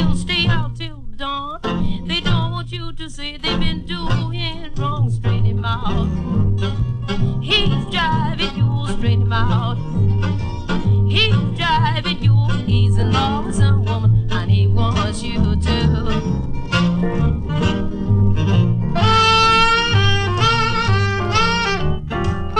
gonna stay out till dawn. They don't want you to say